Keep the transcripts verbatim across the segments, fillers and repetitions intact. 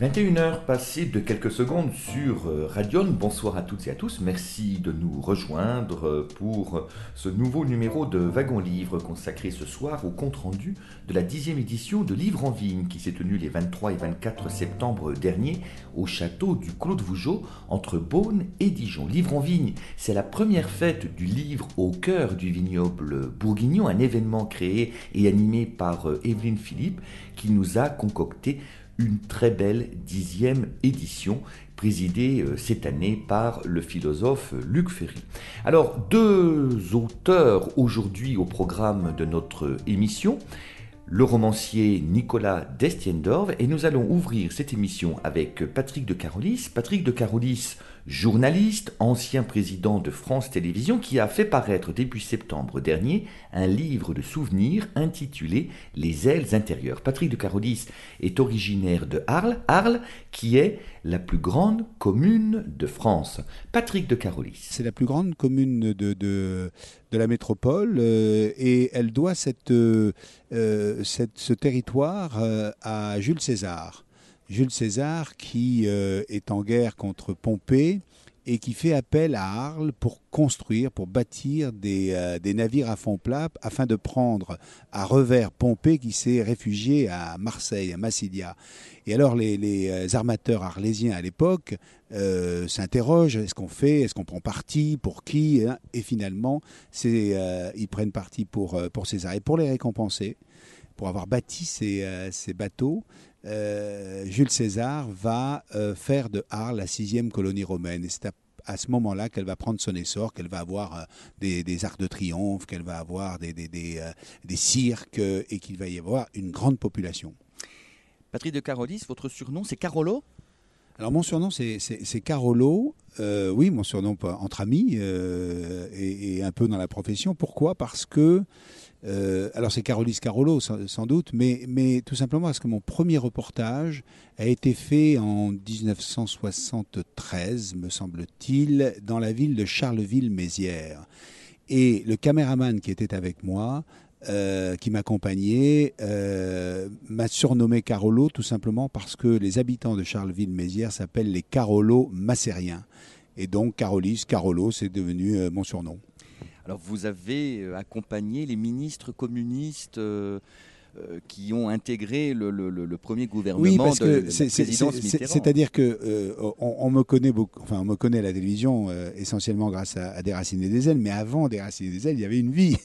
vingt et une heures passées de quelques secondes sur euh, Radion. Bonsoir à toutes et à tous. Merci de nous rejoindre euh, pour euh, ce nouveau numéro de Wagon Livre consacré ce soir au compte-rendu de la dixième édition de Livre en Vigne qui s'est tenue les vingt-trois et vingt-quatre septembre dernier au château du Clos de Vougeot entre Beaune et Dijon. Livre en Vigne, c'est la première fête du livre au cœur du vignoble bourguignon, un événement créé et animé par euh, Evelyne Philippe qui nous a concocté une très belle dixième édition, présidée euh, cette année par le philosophe Luc Ferry. Alors, deux auteurs aujourd'hui au programme de notre émission, le romancier Nicolas Destiendorf, et nous allons ouvrir cette émission avec Patrick de Carolis. Patrick de Carolis, journaliste, ancien président de France Télévisions, qui a fait paraître début septembre dernier un livre de souvenirs intitulé Les ailes intérieures. Patrick de Carolis est originaire de Arles, Arles qui est la plus grande commune de France. Patrick de Carolis. C'est la plus grande commune de, de, de la métropole euh, et elle doit cette, euh, cette, ce territoire euh, à Jules César. Jules César qui euh, est en guerre contre Pompée et qui fait appel à Arles pour construire, pour bâtir des, euh, des navires à fond plat afin de prendre à revers Pompée qui s'est réfugié à Marseille, à Massilia. Et alors les, les armateurs arlésiens à l'époque euh, s'interrogent, est-ce qu'on fait, est-ce qu'on prend parti, pour qui, hein. Et finalement c'est, euh, ils prennent parti pour, pour César. Et pour les récompenser, pour avoir bâti ces, euh, ces bateaux, Euh, Jules César va euh, faire de Arles la sixième colonie romaine. Et c'est à, à ce moment-là qu'elle va prendre son essor, qu'elle va avoir euh, des, des arcs de triomphe, qu'elle va avoir des, des, des, euh, des cirques euh, et qu'il va y avoir une grande population. Patrick de Carolis, votre surnom c'est Carolo ? Alors mon surnom c'est, c'est, c'est Carolo, euh, oui mon surnom entre amis euh, et, et un peu dans la profession. Pourquoi ? Parce que Euh, alors c'est Carolis Carolo sans, sans doute, mais, mais tout simplement parce que mon premier reportage a été fait en dix-neuf cent soixante-treize, me semble-t-il, dans la ville de Charleville-Mézières. Et le caméraman qui était avec moi, euh, qui m'accompagnait, euh, m'a surnommé Carolo tout simplement parce que les habitants de Charleville-Mézières s'appellent les Carolo-Massériens. Et donc Carolis Carolo, c'est devenu euh, mon surnom. Alors vous avez accompagné les ministres communistes euh, euh, qui ont intégré le, le, le premier gouvernement oui, parce de que la c'est, présidence c'est, Mitterrand. C'est-à-dire que euh, on, on me connaît beaucoup, enfin on me connaît à la télévision euh, essentiellement grâce à, à Des Racines et des Ailes, mais avant Des Racines et des Ailes, il y avait une vie.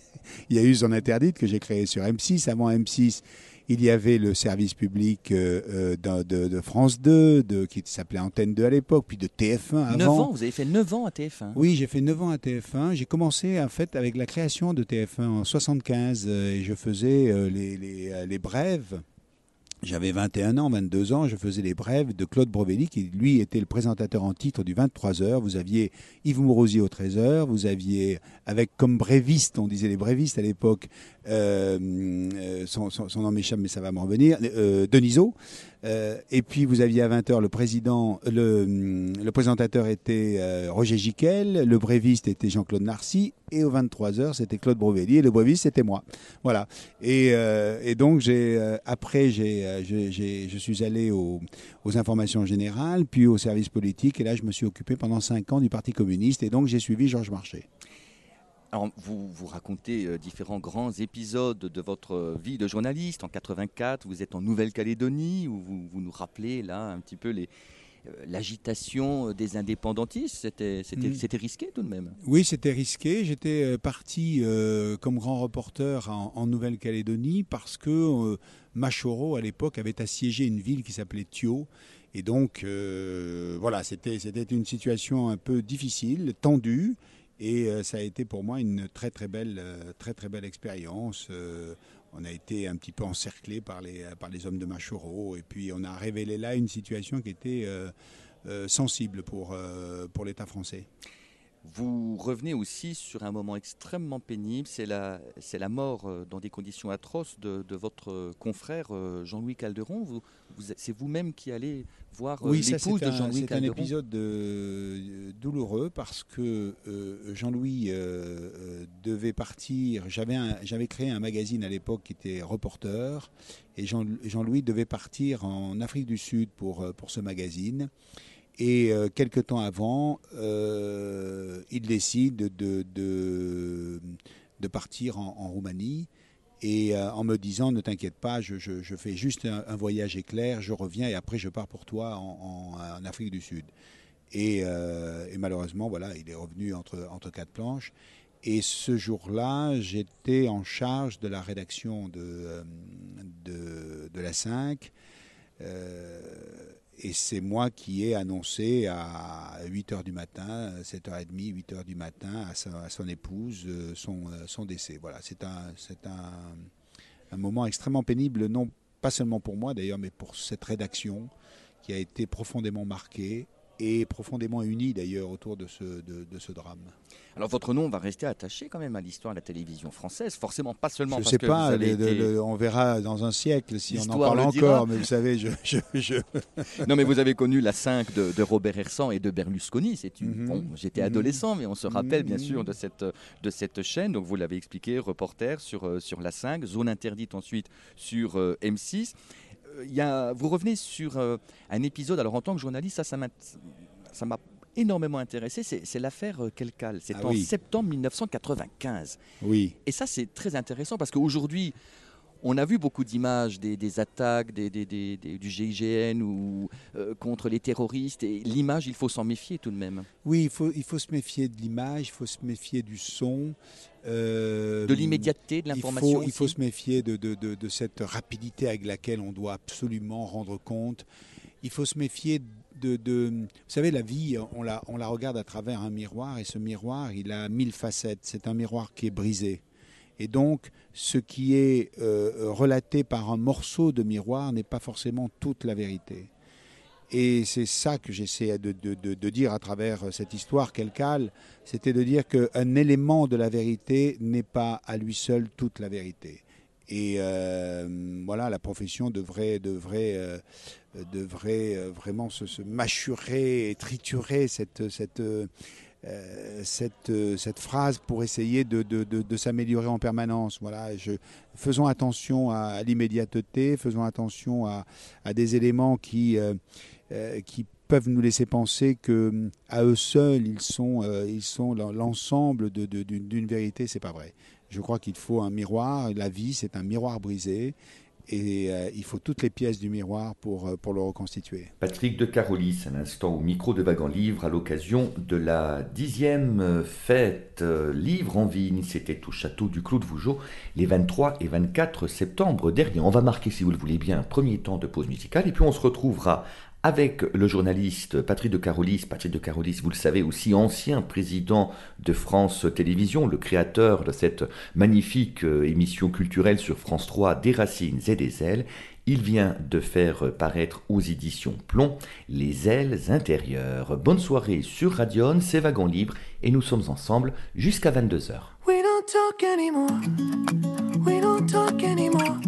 Il y a eu Zone Interdite que j'ai créé sur M six. Avant M six, il y avait le service public euh, de, de, de France deux, de, qui s'appelait Antenne deux à l'époque, puis de T F un avant. neuf ans, vous avez fait neuf ans à T F un. Oui, j'ai fait neuf ans à T F un. J'ai commencé en fait avec la création de T F un en soixante-quinze euh, et je faisais euh, les, les, les brèves. J'avais vingt et un ans, vingt-deux ans, je faisais les brèves de Claude Brovelli, qui lui était le présentateur en titre du vingt-trois heures. Vous aviez Yves Mourouzi au treize heures, vous aviez, avec comme bréviste, on disait les brévistes à l'époque, euh, euh, son, son, son nom m'échappe mais ça va me revenir, euh, Denisot. Euh, et puis vous aviez à vingt heures le président, le, le présentateur était euh, Roger Giquel, le bréviste était Jean-Claude Narcy, et aux vingt-trois heures c'était Claude Brovelli, et le bréviste c'était moi. Voilà. Et, euh, et donc j'ai, euh, après j'ai, euh, j'ai, j'ai, je suis allé aux, aux informations générales, puis au service politique, et là je me suis occupé pendant cinq ans du Parti communiste, et donc j'ai suivi Georges Marchais. Alors, vous, vous racontez euh, différents grands épisodes de votre vie de journaliste. En quatre-vingt-quatre, vous êtes en Nouvelle-Calédonie, où vous, vous nous rappelez là un petit peu les, euh, l'agitation des indépendantistes. C'était, c'était, mmh. c'était risqué tout de même. Oui, c'était risqué. J'étais parti euh, comme grand reporter en, en Nouvelle-Calédonie parce que euh, Machoro, à l'époque, avait assiégé une ville qui s'appelait Thio. Et donc, euh, voilà, c'était, c'était une situation un peu difficile, tendue. Et euh, ça a été pour moi une très très belle, euh, très très belle expérience. Euh, on a été un petit peu encerclé par les, par les hommes de Machoro et puis on a révélé là une situation qui était euh, euh, sensible pour, euh, pour l'État français. Vous revenez aussi sur un moment extrêmement pénible, c'est la, c'est la mort dans des conditions atroces de, de votre confrère Jean-Louis Calderon. Vous, vous, c'est vous-même qui allez voir oui, l'épouse ça, de Jean-Louis c'est Calderon. un épisode de, douloureux parce que euh, Jean-Louis euh, devait partir. J'avais, un, j'avais créé un magazine à l'époque qui était Reporter et Jean, Jean-Louis devait partir en Afrique du Sud pour, pour ce magazine. Et euh, quelques temps avant, euh, il décide de, de, de partir en, en Roumanie. Et euh, en me disant, ne t'inquiète pas, je, je, je fais juste un, un voyage éclair, je reviens et après je pars pour toi en, en, en Afrique du Sud. Et, euh, et malheureusement, voilà, il est revenu entre, entre quatre planches. Et ce jour-là, j'étais en charge de la rédaction de, de, de la cinq. Euh, et c'est moi qui ai annoncé à huit heures du matin, sept heures trente, huit heures du matin, à, sa, à son épouse, son, son décès. Voilà, c'est, un, c'est un, un moment extrêmement pénible, non pas seulement pour moi d'ailleurs, mais pour cette rédaction qui a été profondément marquée et profondément unie d'ailleurs autour de ce, de, de ce drame. Alors votre nom va rester attaché quand même à l'histoire de la télévision française, forcément pas seulement je parce sais que pas, vous avez le, été... le, on verra dans un siècle si L'histoire on en parle encore, dira. mais vous savez, je... je, je... Non mais vous avez connu la cinq de, de Robert Hersan et de Berlusconi, c'est une... Mm-hmm. bon, j'étais mm-hmm. adolescent, mais on se rappelle mm-hmm. bien sûr de cette, de cette chaîne, donc vous l'avez expliqué, reporter sur, sur la cinq, zone interdite ensuite sur euh, M six. Euh, y a, vous revenez sur euh, un épisode, alors en tant que journaliste, ça, ça m'a... Ça m'a énormément intéressé, c'est, c'est l'affaire Kelkal. C'est ah, en oui. septembre mille neuf cent quatre-vingt-quinze. Oui. Et ça, c'est très intéressant parce qu'aujourd'hui, on a vu beaucoup d'images des, des attaques des, des, des, des, du G I G N ou euh, contre les terroristes. Et l'image, il faut s'en méfier tout de même. Oui, il faut, il faut se méfier de l'image, il faut se méfier du son. Euh, de l'immédiateté de l'information. Il faut, il faut se méfier de, de, de, de cette rapidité avec laquelle on doit absolument rendre compte. Il faut se méfier de, de... Vous savez, la vie, on la, on la regarde à travers un miroir et ce miroir, il a mille facettes. C'est un miroir qui est brisé. Et donc, ce qui est euh, relaté par un morceau de miroir n'est pas forcément toute la vérité. Et c'est ça que j'essaie de, de, de, de dire à travers cette histoire Kelkal, c'était de dire qu'un élément de la vérité n'est pas à lui seul toute la vérité. Et euh, voilà, la profession devrait, devrait, euh, devrait euh, vraiment se, se mâchurer et triturer cette, cette, euh, cette, euh, cette phrase pour essayer de, de, de, de s'améliorer en permanence. Voilà, je, faisons attention à, à l'immédiateté, faisons attention à, à des éléments qui, euh, euh, qui peuvent nous laisser penser qu'à eux seuls, ils sont, euh, ils sont l'ensemble de, de, d'une, d'une vérité. C'est pas vrai. Je crois qu'il faut un miroir. La vie, c'est un miroir brisé. Et euh, il faut toutes les pièces du miroir pour, pour le reconstituer. Patrick de Carolis, un instant au micro de Vague en Livre à l'occasion de la dixième fête euh, Livre en Vigne. C'était au château du Clos de Vougeot les vingt-trois et vingt-quatre septembre dernier. On va marquer, si vous le voulez bien, un premier temps de pause musicale et puis on se retrouvera avec le journaliste Patrick de Carolis. Patrick de Carolis, vous le savez, aussi ancien président de France Télévisions, le créateur de cette magnifique émission culturelle sur France trois, Des Racines et des Ailes. Il vient de faire paraître aux éditions Plomb Les Ailes intérieures. Bonne soirée sur Radion, c'est Vague en Libre et nous sommes ensemble jusqu'à vingt-deux heures. We don't talk anymore. We don't talk anymore.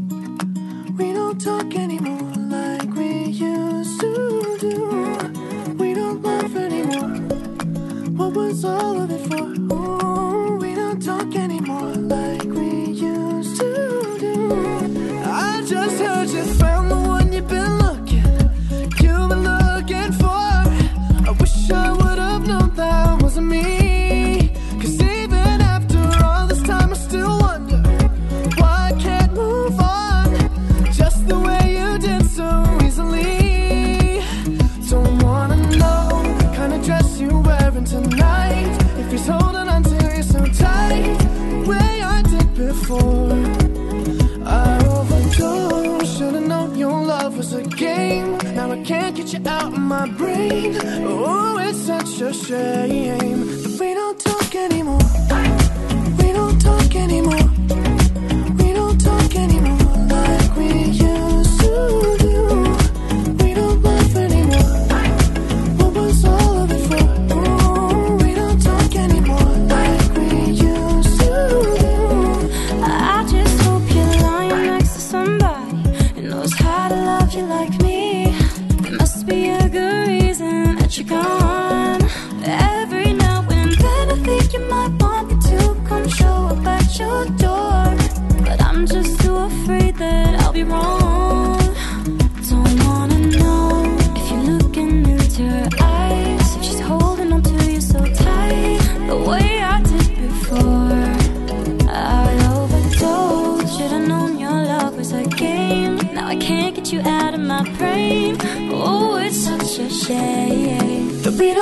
We don't talk anymore like we used to do. We don't laugh anymore. What was all of it for? Oh, we don't talk anymore like we used to do. I just heard you found the one you've been looking, you've been looking for. I wish I would have known that wasn't me. Cause even after all this time I still wonder why I can't move on just the way you did so easily. Don't wanna know the kind of dress you're wearing tonight, if he's holding on to you so tight, the way I did before. I overdosed, should've known your love was a game. Now I can't get you out of my brain. Oh, it's such a shame that we don't talk anymore. We don't talk anymore. We don't talk anymore like we used to do. We don't laugh anymore. What was all of it for? Oh, we don't talk anymore like we used to do. I just hope you're lying next to somebody who knows how to love you like me.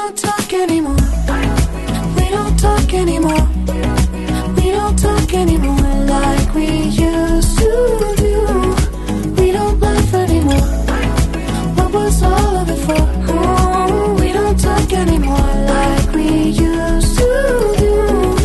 don't talk anymore. We don't talk anymore. We don't talk anymore like we used to do. We don't laugh anymore. What was all of it for? Oh, we don't talk anymore like we used to do.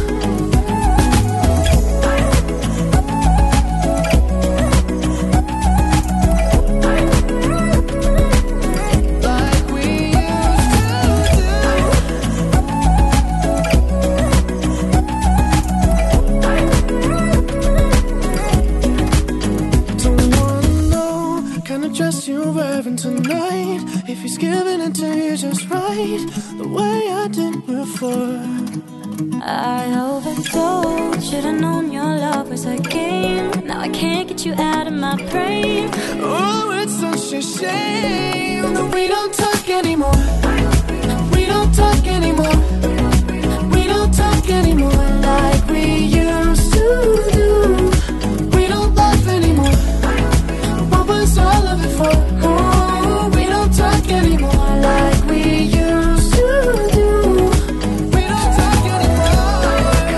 You're wearing tonight. If he's giving it to you just right, the way I did before. I overdosed. Should've known your love was a game. Now I can't get you out of my brain. Oh, it's such a shame that we don't talk anymore. We don't talk anymore. We don't talk anymore like we used to do. We don't laugh anymore. What was all of it for? Oh, we don't talk anymore like we used to do. We don't talk anymore.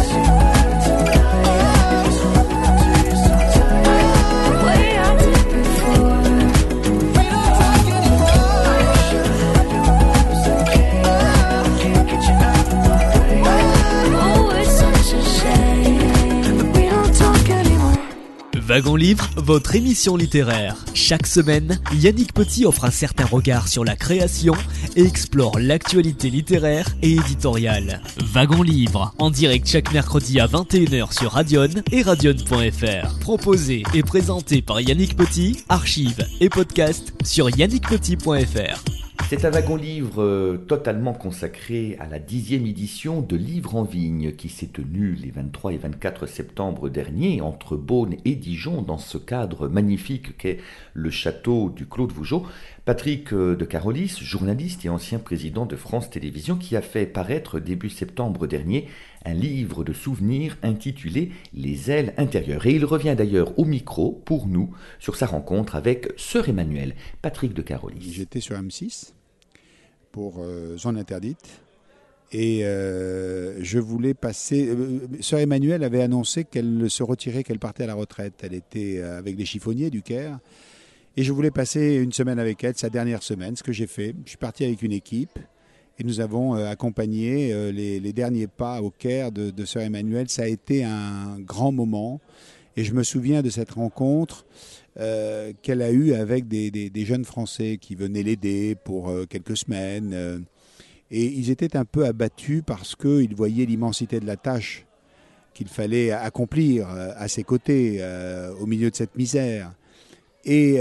The way I did before. We don't talk anymore. Can't get you out of my way. Oh, it's such a shame that we don't talk anymore. Wagon Livre, votre émission littéraire. Chaque semaine, Yannick Petit offre un certain regard sur la création et explore l'actualité littéraire et éditoriale. Wagon Livre, en direct chaque mercredi à vingt et une heures sur Radion et radion point f r. Proposé et présenté par Yannick Petit, archives et podcast sur yannick petit point f r. C'est un wagon livre euh, totalement consacré à la dixième édition de Livres en Vigne qui s'est tenue les vingt-trois et vingt-quatre septembre dernier entre Beaune et Dijon dans ce cadre magnifique qu'est le château du Clos de Vougeot. Patrick euh, de Carolis, journaliste et ancien président de France Télévisions, qui a fait paraître début septembre dernier un livre de souvenirs intitulé Les ailes intérieures. Et il revient d'ailleurs au micro pour nous sur sa rencontre avec Sœur Emmanuelle. Patrick de Carolis. J'étais sur M six pour euh, Zone Interdite et euh, je voulais passer... Euh, Sœur Emmanuelle avait annoncé qu'elle se retirait, qu'elle partait à la retraite. Elle était euh, avec les chiffonniers du Caire et je voulais passer une semaine avec elle, sa dernière semaine, ce que j'ai fait. Je suis parti avec une équipe. Et nous avons euh, accompagné euh, les, les derniers pas au Caire de, de Sœur Emmanuelle. Ça a été un grand moment. Et je me souviens de cette rencontre euh, qu'elle a eue avec des, des, des jeunes Français qui venaient l'aider pour euh, quelques semaines. Euh, et ils étaient un peu abattus parce qu'ils voyaient l'immensité de la tâche qu'il fallait accomplir euh, à ses côtés, euh, au milieu de cette misère. Et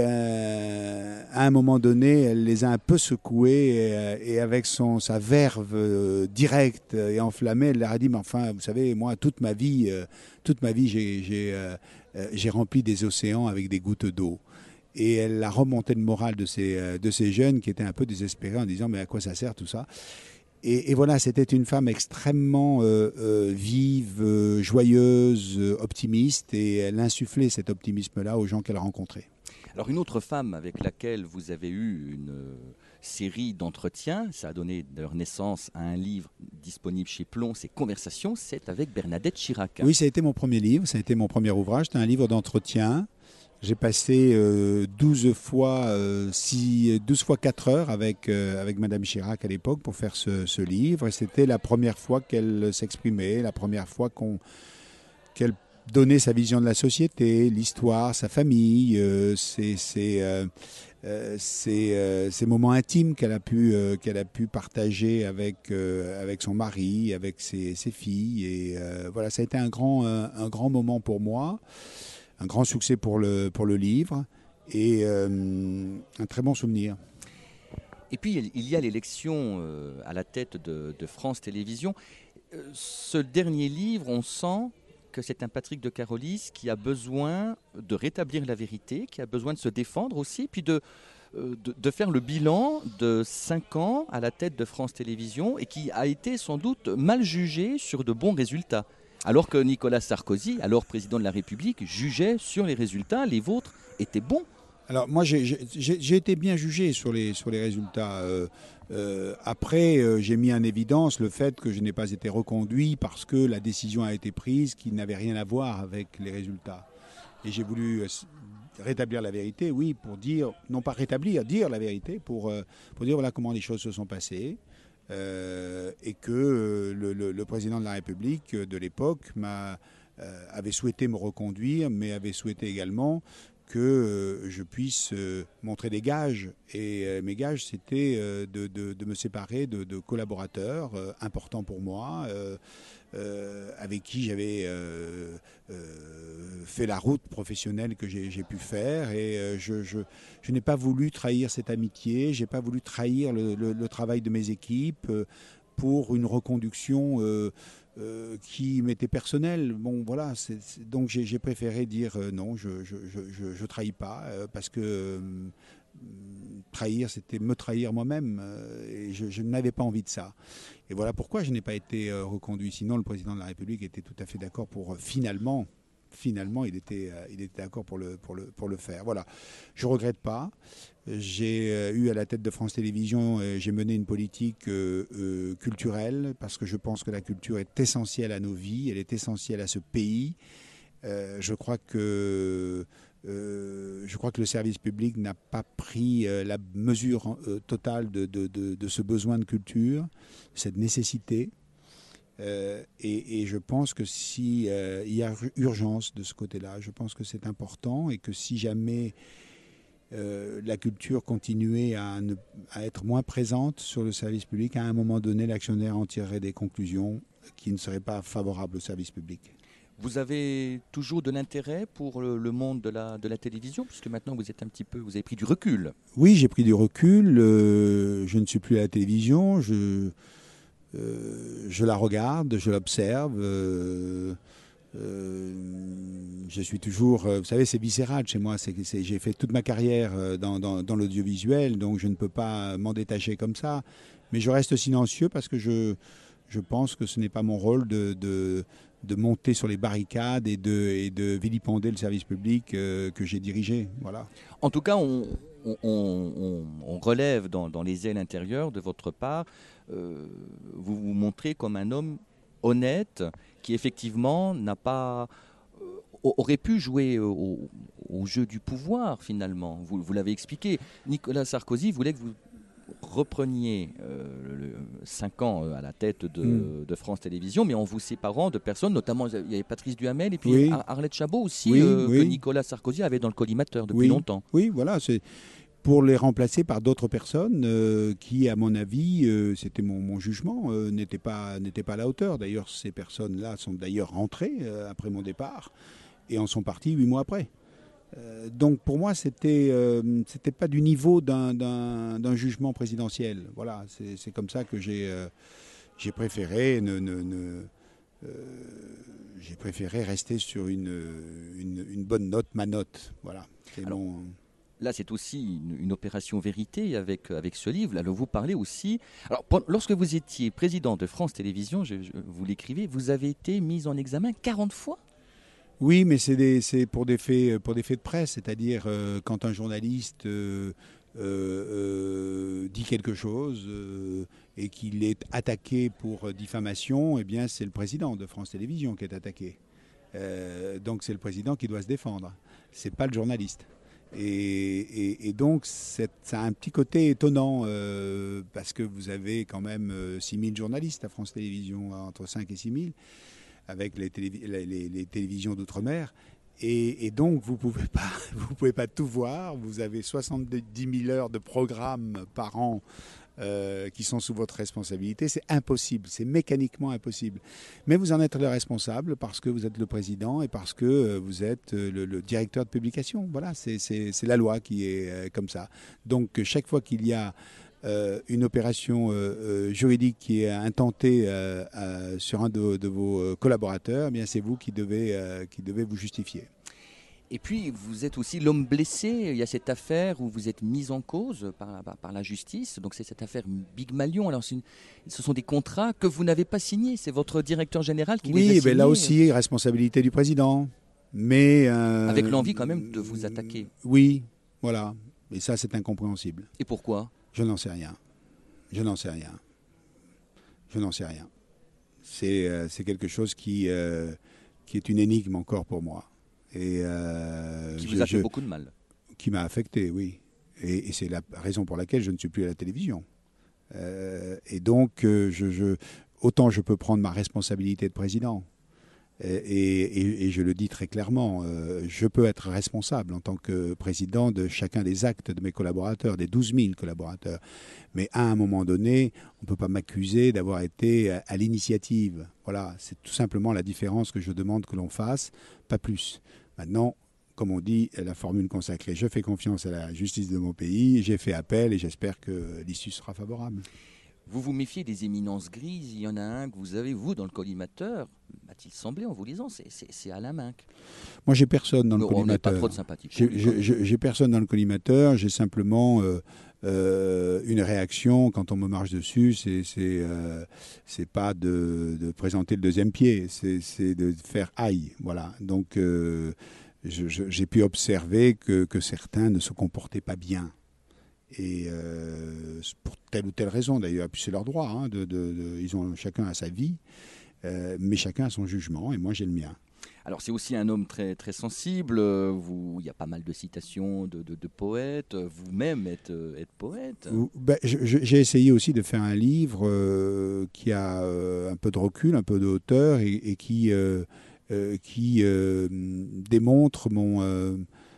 euh, à un moment donné, elle les a un peu secoués et, et avec son, sa verve euh, directe et enflammée, elle leur a dit « Mais enfin, vous savez, moi, toute ma vie, euh, toute ma vie, j'ai, j'ai, euh, euh, j'ai rempli des océans avec des gouttes d'eau. » Et elle a remonté le moral de ces, euh, de ces jeunes qui étaient un peu désespérés en disant « Mais à quoi ça sert tout ça ?» Et, et voilà, c'était une femme extrêmement euh, euh, vive, euh, joyeuse, euh, optimiste, et elle insufflait cet optimisme-là aux gens qu'elle rencontrait. Alors une autre femme avec laquelle vous avez eu une série d'entretiens, ça a donné leur naissance à un livre disponible chez Plon, c'est Conversations, c'est avec Bernadette Chirac. Oui, ça a été mon premier livre, ça a été mon premier ouvrage, c'était un livre d'entretien. J'ai passé euh, douze fois, euh, six, douze fois quatre heures avec, euh, avec Madame Chirac à l'époque pour faire ce, ce livre. Et c'était la première fois qu'elle s'exprimait, la première fois qu'on, qu'elle donner sa vision de la société, l'histoire, sa famille, euh, ses, ses, euh, euh, ses, euh, ses moments intimes qu'elle a pu, euh, qu'elle a pu partager avec, euh, avec son mari, avec ses, ses filles. Et euh, voilà, ça a été un grand, un, un grand moment pour moi, un grand succès pour le, pour le livre et euh, un très bon souvenir. Et puis il y a l'élection euh, à la tête de, de France Télévisions. Euh, ce dernier livre, on sent que c'est un Patrick de Carolis qui a besoin de rétablir la vérité, qui a besoin de se défendre aussi, puis de, euh, de, de faire le bilan de cinq ans à la tête de France Télévisions et qui a été sans doute mal jugé sur de bons résultats. Alors que Nicolas Sarkozy, alors président de la République, jugeait sur les résultats, les vôtres étaient bons. Alors moi j'ai, j'ai, j'ai été bien jugé sur les, sur les résultats. Euh, Euh, après, euh, j'ai mis en évidence le fait que je n'ai pas été reconduit parce que la décision a été prise qui n'avait rien à voir avec les résultats. Et j'ai voulu euh, rétablir la vérité, oui, pour dire, non pas rétablir, dire la vérité, pour, euh, pour dire voilà comment les choses se sont passées. Euh, et que euh, le, le, le président de la République de l'époque m'a, euh, avait souhaité me reconduire, mais avait souhaité également que euh, je puisse euh, montrer des gages. Et euh, mes gages, c'était euh, de, de, de me séparer de, de collaborateurs euh, importants pour moi, euh, euh, avec qui j'avais euh, euh, fait la route professionnelle que j'ai, j'ai pu faire. Et euh, je, je, je n'ai pas voulu trahir cette amitié, je n'ai pas voulu trahir le, le, le travail de mes équipes euh, pour une reconduction euh, Euh, qui m'était personnel. Bon, voilà, c'est, c'est, donc j'ai, j'ai préféré dire euh, non, je je, je, je, je trahis pas, euh, parce que euh, trahir, c'était me trahir moi-même, euh, et je, je n'avais pas envie de ça. Et voilà pourquoi je n'ai pas été euh, reconduit. Sinon, le président de la République était tout à fait d'accord pour euh, finalement, finalement, il était, euh, il était d'accord pour le, pour le, pour le faire. Voilà, je regrette pas. J'ai euh, eu à la tête de France Télévisions, euh, j'ai mené une politique euh, euh, culturelle, parce que je pense que la culture est essentielle à nos vies, elle est essentielle à ce pays. Euh, je crois que euh, je crois que le service public n'a pas pris euh, la mesure euh, totale de, de, de, de ce besoin de culture, cette nécessité. Euh, et, et je pense que si euh, il y a urgence de ce côté-là, je pense que c'est important, et que si jamais Euh, la culture continuait à, ne, à être moins présente sur le service public, à un moment donné, l'actionnaire en tirerait des conclusions qui ne seraient pas favorables au service public. Vous avez toujours de l'intérêt pour le, le monde de la, de la télévision, puisque maintenant vous êtes un petit peu, vous avez pris du recul. Oui, j'ai pris du recul. Euh, je ne suis plus à la télévision. Je, euh, je la regarde, je l'observe. Euh, Euh, je suis toujours, vous savez, c'est viscéral chez moi. C'est, c'est, j'ai fait toute ma carrière dans, dans, dans l'audiovisuel, donc je ne peux pas m'en détacher comme ça. Mais je reste silencieux parce que je, je pense que ce n'est pas mon rôle de, de, de monter sur les barricades et de, et de vilipender le service public euh, que j'ai dirigé. Voilà. En tout cas, on, on, on, on relève dans, dans les ailes intérieures de votre part, euh, vous vous montrez comme un homme honnête, qui effectivement n'a pas euh, aurait pu jouer au, au jeu du pouvoir finalement. Vous, vous l'avez expliqué. Nicolas Sarkozy voulait que vous repreniez euh, le, cinq ans à la tête de, mmh. de France Télévisions, mais en vous séparant de personnes, notamment il y avait Patrice Duhamel et puis oui. Arlette Chabot aussi, oui, euh, oui. que Nicolas Sarkozy avait dans le collimateur depuis oui. longtemps. Oui, voilà, c'est pour les remplacer par d'autres personnes euh, qui, à mon avis, euh, c'était mon, mon jugement, euh, n'étaient pas, n'étaient pas à la hauteur. D'ailleurs, ces personnes-là sont d'ailleurs rentrées euh, après mon départ et en sont parties huit mois après. Euh, donc pour moi, c'était, euh, c'était pas du niveau d'un, d'un, d'un jugement présidentiel. Voilà, c'est, c'est comme ça que j'ai, euh, j'ai préféré ne, ne, ne euh, j'ai préféré rester sur une, une, une bonne note, ma note. Voilà. C'est Alors, mon... Là, c'est aussi une, une opération vérité avec, avec ce livre. Là, vous parlez aussi. Alors, lorsque vous étiez président de France Télévisions, je, je, vous l'écrivez, vous avez été mis en examen quarante fois. Oui, mais c'est, des, c'est pour, des faits, pour des faits de presse, c'est-à-dire euh, quand un journaliste euh, euh, euh, dit quelque chose euh, et qu'il est attaqué pour diffamation, eh bien, c'est le président de France Télévisions qui est attaqué. Euh, donc, c'est le président qui doit se défendre. C'est pas le journaliste. Et, et, et donc, c'est, ça a un petit côté étonnant euh, parce que vous avez quand même euh, six mille journalistes à France Télévisions, entre cinq et six mille, avec les, télévi- les, les, les télévisions d'outre-mer. Et, et donc, vous ne pouvez pas, vous pouvez pas tout voir. Vous avez soixante-dix mille heures de programmes par an euh, qui sont sous votre responsabilité. C'est impossible, c'est mécaniquement impossible. Mais vous en êtes le responsable parce que vous êtes le président et parce que vous êtes le, le directeur de publication. Voilà, c'est, c'est, c'est la loi qui est euh, comme ça. Donc, chaque fois qu'il y a euh, une opération euh, euh, juridique qui est intentée euh, euh, sur un de, de vos collaborateurs, eh bien, c'est vous qui devez, euh, qui devez vous justifier. Et puis, vous êtes aussi l'homme blessé. Il y a cette affaire où vous êtes mis en cause par, par, par la justice. Donc, c'est cette affaire Big Malion. Alors, c'est une, ce sont des contrats que vous n'avez pas signés. C'est votre directeur général qui oui, les a signés. Oui, là aussi, responsabilité du président. Mais euh, avec l'envie quand même de vous attaquer. Oui, voilà. Et ça, c'est incompréhensible. Et pourquoi ? Je n'en sais rien. Je n'en sais rien. Je n'en sais rien. C'est, euh, c'est quelque chose qui, euh, qui est une énigme encore pour moi. Et, euh, qui je, vous a fait je, beaucoup de mal. Qui m'a affecté, oui. Et, et c'est la raison pour laquelle je ne suis plus à la télévision. Euh, et donc, euh, je, je, autant je peux prendre ma responsabilité de président. Et, et, et je le dis très clairement, euh, je peux être responsable en tant que président de chacun des actes de mes collaborateurs, des douze mille collaborateurs. Mais à un moment donné, on ne peut pas m'accuser d'avoir été à, à l'initiative. Voilà, c'est tout simplement la différence que je demande que l'on fasse, pas plus. Maintenant, comme on dit, la formule consacrée, je fais confiance à la justice de mon pays, j'ai fait appel et j'espère que l'issue sera favorable. Vous vous méfiez des éminences grises. Il y en a un que vous avez, vous, dans le collimateur, m'a-t-il semblé en vous lisant, c'est, c'est, c'est Alain Minc. Moi, j'ai personne dans le on collimateur. On n'est pas trop de sympathie. J'ai, j'ai, j'ai personne dans le collimateur. J'ai simplement euh, euh, une réaction quand on me marche dessus. C'est, c'est, euh, c'est pas de, de présenter le deuxième pied. C'est, c'est de faire aïe. Voilà. Donc, euh, je, je, j'ai pu observer que, que certains ne se comportaient pas bien. Et euh, pour telle ou telle raison d'ailleurs, puis c'est leur droit, hein, de, de, de, ils ont chacun a sa vie, euh, mais chacun a son jugement, et moi j'ai le mien. Alors c'est aussi un homme très, très sensible, vous, il y a pas mal de citations de, de, de poètes, vous-même êtes, êtes poète. Ben, je, je, j'ai essayé aussi de faire un livre euh, qui a euh, un peu de recul, un peu de hauteur, et, et qui, euh, euh, qui euh, démontre mon... Euh,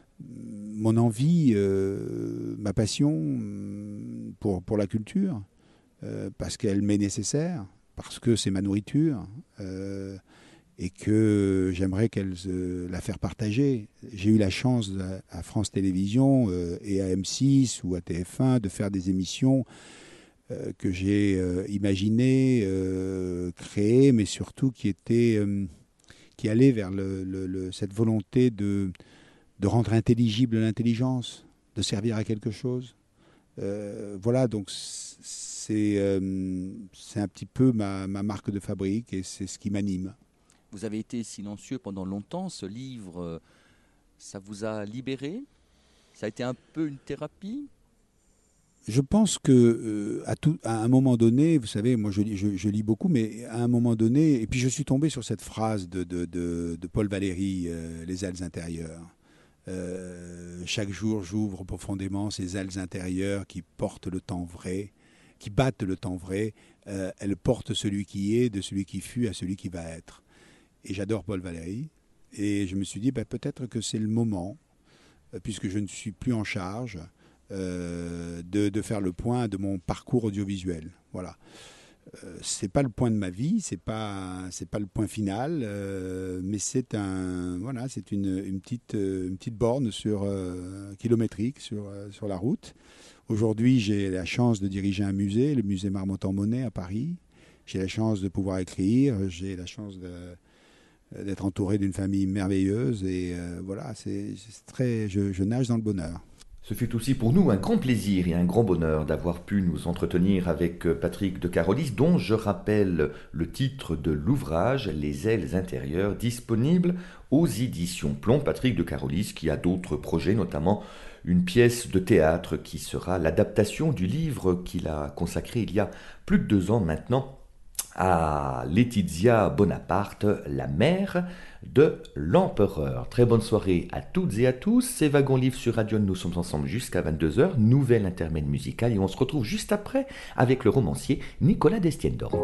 mon envie, euh, ma passion pour, pour la culture, euh, parce qu'elle m'est nécessaire, parce que c'est ma nourriture, euh, et que j'aimerais qu'elle euh, la faire partager. J'ai eu la chance à, à France Télévisions euh, et à M six ou à T F un de faire des émissions euh, que j'ai euh, imaginées, euh, créées, mais surtout qui étaient, euh, qui allaient vers le, le, le, cette volonté de de rendre intelligible l'intelligence, de servir à quelque chose. Euh, voilà, donc c'est, euh, c'est un petit peu ma, ma marque de fabrique et c'est ce qui m'anime. Vous avez été silencieux pendant longtemps. Ce livre, ça vous a libéré? Ça a été un peu une thérapie? Je pense que euh, à, tout, à un moment donné, vous savez, moi je, je, je lis beaucoup, mais à un moment donné, et puis je suis tombé sur cette phrase de, de, de, de Paul Valéry, euh, « Les ailes intérieures ». Euh, chaque jour, j'ouvre profondément ces ailes intérieures qui portent le temps vrai, qui battent le temps vrai. Euh, elles portent celui qui est, de celui qui fut à celui qui va être. Et j'adore Paul Valéry. Et je me suis dit, ben, peut-être que c'est le moment, euh, puisque je ne suis plus en charge, euh, de, de faire le point de mon parcours audiovisuel. Voilà. Euh, c'est pas le point de ma vie, c'est pas c'est pas le point final, euh, mais c'est un voilà, c'est une, une petite euh, une petite borne sur euh, kilométrique sur euh, sur la route. Aujourd'hui, j'ai la chance de diriger un musée, le musée Marmottan-Monet à Paris. J'ai la chance de pouvoir écrire, j'ai la chance de, d'être entouré d'une famille merveilleuse et euh, voilà, c'est, c'est très je, je nage dans le bonheur. Ce fut aussi pour nous un grand plaisir et un grand bonheur d'avoir pu nous entretenir avec Patrick de Carolis, dont je rappelle le titre de l'ouvrage « Les ailes intérieures », disponible aux éditions Plomb. Patrick de Carolis qui a d'autres projets, notamment une pièce de théâtre qui sera l'adaptation du livre qu'il a consacré il y a plus de deux ans maintenant à Laetitia Bonaparte, la mère de l'empereur. Très bonne soirée à toutes et à tous. C'est Wagon Livre sur Radio. Nous sommes ensemble jusqu'à vingt-deux heures. Nouvelle intermède musicale et on se retrouve juste après avec le romancier Nicolas Destienne-Dorme.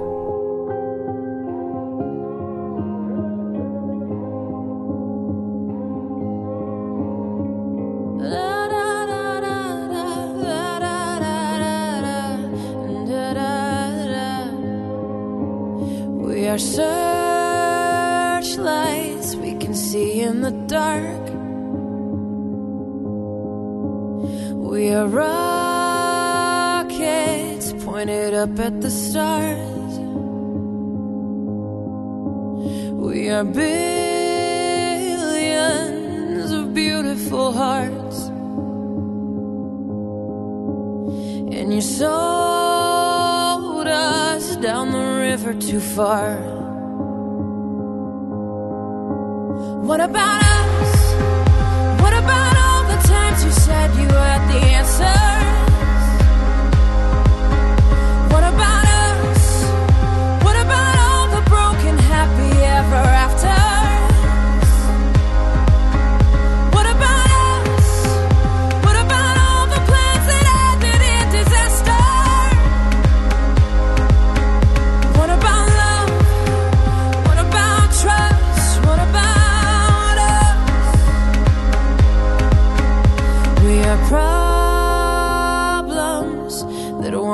We are searchlights we can see in the dark. We are rockets pointed up at the stars. We are billions of beautiful hearts. And you sold us down the river too far. What about us? What about all the times you said you had the answers?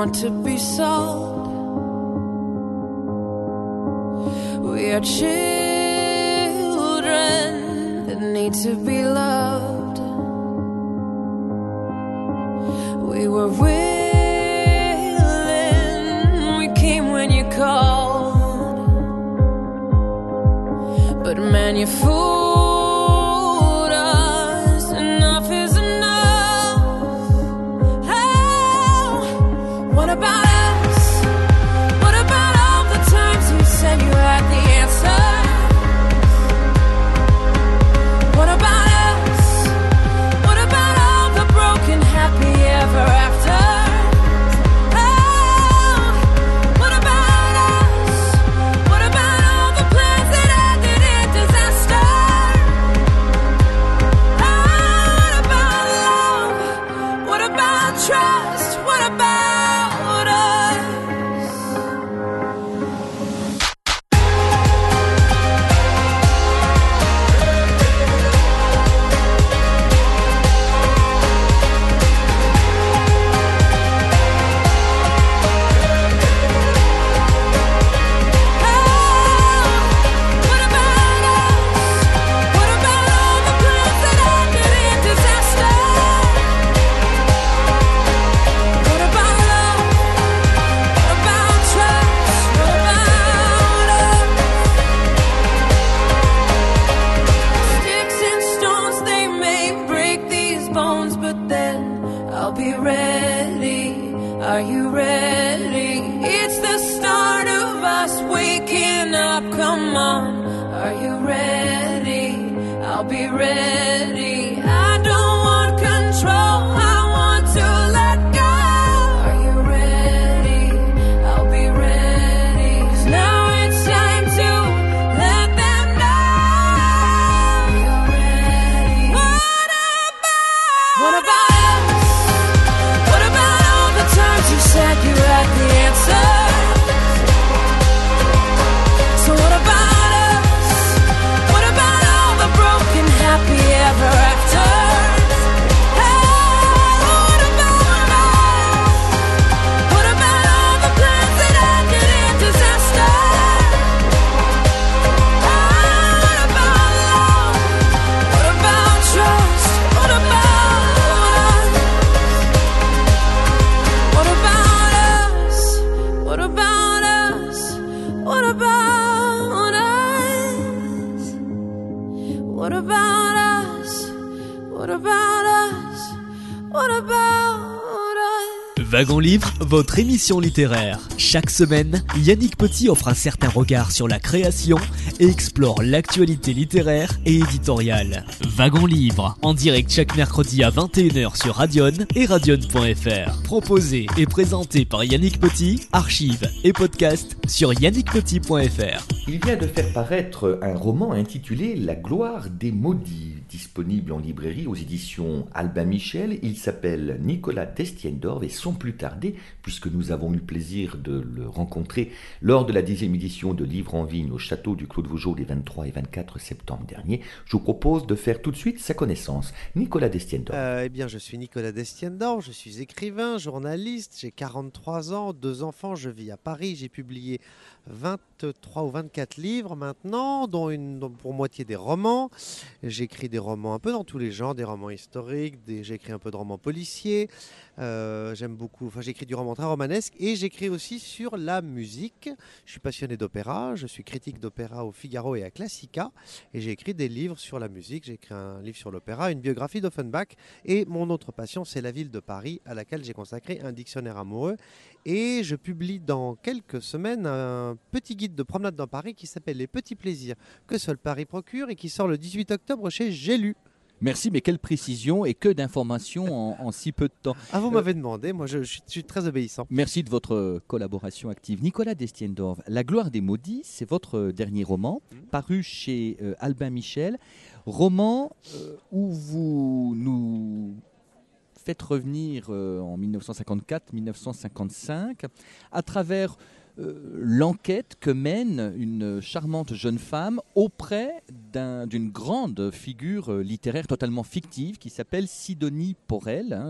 want to be sold. We are children that need to be loved. We were willing, we came when you called, but man, you fooled us. Enough is enough. Oh, what about us? What about all the times you said you had the answer? What about us? What about all the broken happy ever after? Oh, what about us? What about all the plans that ended in disaster? Oh, what about love? What about trust? What about us? What about us? What about all the plans that ended in disaster? What about love? What about trust? What about us? Sticks and stones, they may break these bones, but then I'll be ready. Are you ready? It's the start of us waking up. Come on, are you ready? I'll be ready. I don't want control, I want to let go. Are you ready? I'll be ready. 'Cause now it's time to let them know. Are you ready? What about? What about us? What about all the times you said you had the answer? So what about us? What about all the broken happy ever after? Oh, what about us? What about all the plans that ended in disaster? Oh, what about love? What about trust? What about us? What about us? What about us? What about us? What about us? What about us? What about us? Wagon Livre, votre émission littéraire. Chaque semaine, Yannick Petit offre un certain regard sur la création et explore l'actualité littéraire et éditoriale. Wagon Livre, en direct chaque mercredi à vingt et une heures sur Radion et radion point f r. Proposé et présenté par Yannick Petit, archives et podcast sur yannick petit point f r. Il vient de faire paraître un roman intitulé La gloire des maudits, disponible en librairie aux éditions Albin Michel. Il s'appelle Nicolas Destiendorf et sans plus tarder, puisque nous avons eu le plaisir de le rencontrer lors de la dixième édition de Livres en Vigne au château du Clos de Vougeot les vingt-trois et vingt-quatre septembre dernier, je vous propose de faire tout de suite sa connaissance. Nicolas Destiendorf. Euh, eh bien, je suis Nicolas Destiendorf, je suis écrivain, journaliste, j'ai quarante-trois ans, deux enfants, je vis à Paris, j'ai publié vingt-trois ou vingt-quatre livres maintenant, dont, une, dont pour moitié des romans. J'écris des romans un peu dans tous les genres, des romans historiques, des, j'écris un peu de romans policiers, euh, j'aime beaucoup, enfin j'écris du roman très romanesque et j'écris aussi sur la musique. Je suis passionné d'opéra, je suis critique d'opéra au Figaro et à Classica et j'ai écrit des livres sur la musique, j'ai écrit un livre sur l'opéra, une biographie d'Offenbach et mon autre passion c'est la ville de Paris à laquelle j'ai consacré un dictionnaire amoureux et je publie dans quelques semaines un petit guide de promenade dans Paris qui s'appelle Les petits plaisirs que seul Paris procure et qui sort le dix-huit octobre chez J'ai lu. Merci, mais quelle précision et que d'informations en, en si peu de temps. Ah, vous m'avez demandé, moi je, je, suis, je suis très obéissant. Merci de votre collaboration active. Nicolas Destiendorf, La gloire des maudits, c'est votre dernier roman, mmh. paru chez euh, Albin Michel. Roman euh, où vous nous faites revenir euh, en mille neuf cent cinquante-quatre mille neuf cent cinquante-cinq à travers euh, l'enquête que mène une charmante jeune femme auprès d'un, d'une grande figure littéraire totalement fictive qui s'appelle Sidonie Porel, hein, donc